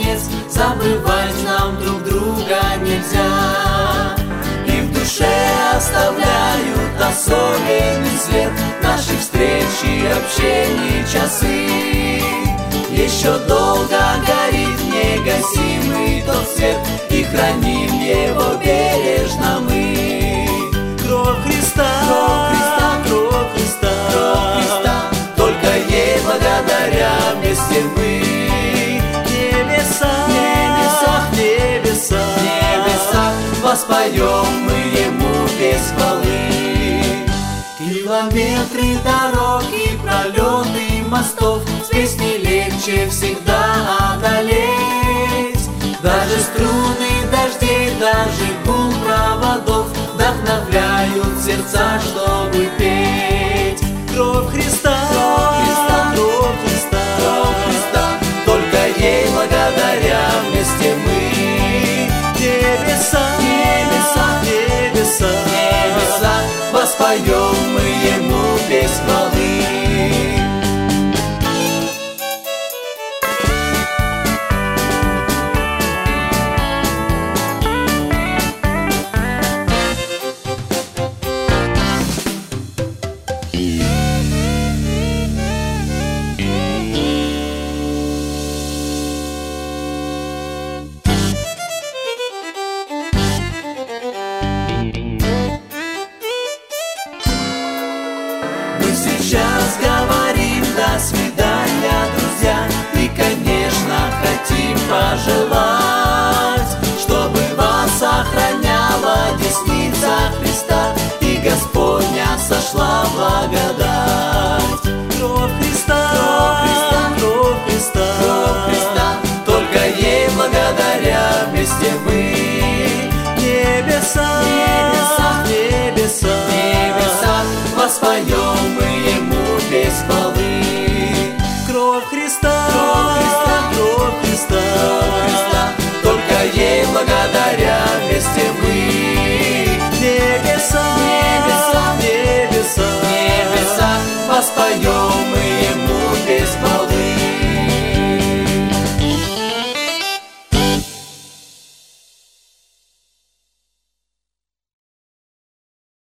конец, забывать нам друг друга нельзя. И в душе оставляют особенный след наши встречи, общения, часы. Еще долго горит негасимый тот свет, и храним его бережно мы. Кровь Христа, Кровь Христа, кровь Христа, кровь Христа, только ей благодаря вместе мы. Небеса, Небеса, небеса, небеса, воспоем мы ему песнь хвалы. Километры дорог и пролеты мостов с песней легче всегда одолеть. Даже струны дождей, даже гул проводов вдохновляют сердца, что